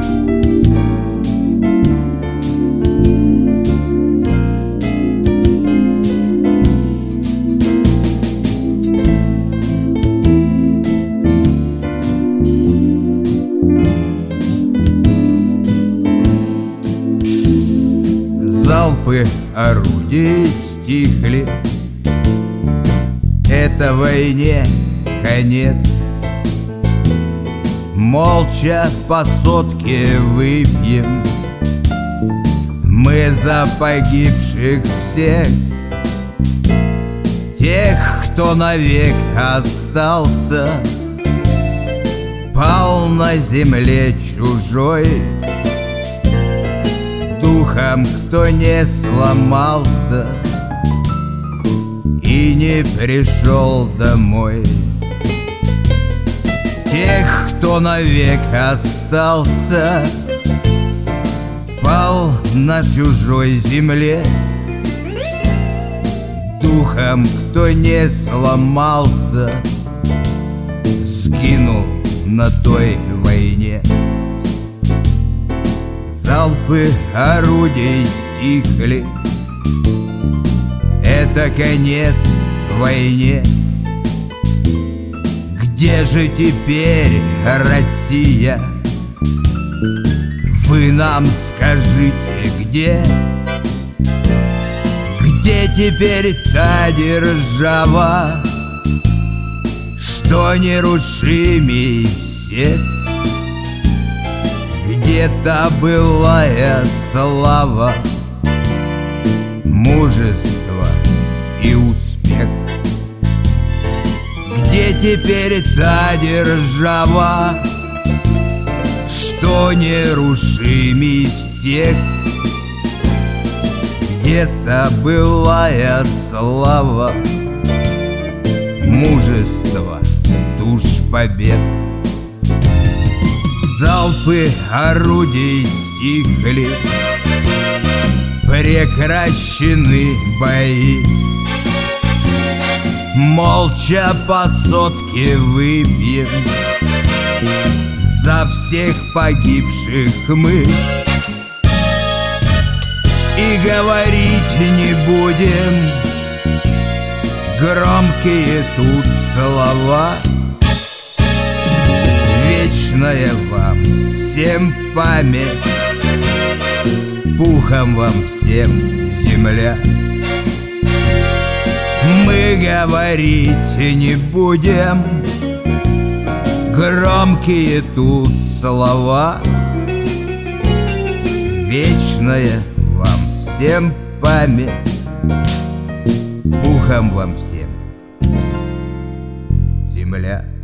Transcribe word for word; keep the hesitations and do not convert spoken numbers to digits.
Залпы орудий стихли, это войне конец. Молча по сотке выпьем мы за погибших всех, тех, кто навек остался, пал на земле чужой. Духом, кто не сломался и не пришел домой. Тех, кто навек остался, пал на чужой земле. Духом, кто не сломался, сгинул на той войне. Залпы орудий стихли, это конец войне. Где же теперь Россия? Вы нам скажите, где? Где теперь та держава, что нерушимей всех? Где-то былая слава, мужество и успех. Где теперь та держава, что нерушимей всех? Где-то былая слава, мужество, душ побед. Залпы орудий стихли, прекращены бои. Молча по сотке выпьем за всех погибших мы. И говорить не будем громкие тут слова. Вечная вам всем память, пухом вам всем земля. Мы говорить не будем громкие тут слова. Вечная вам всем память, пухом вам всем земля.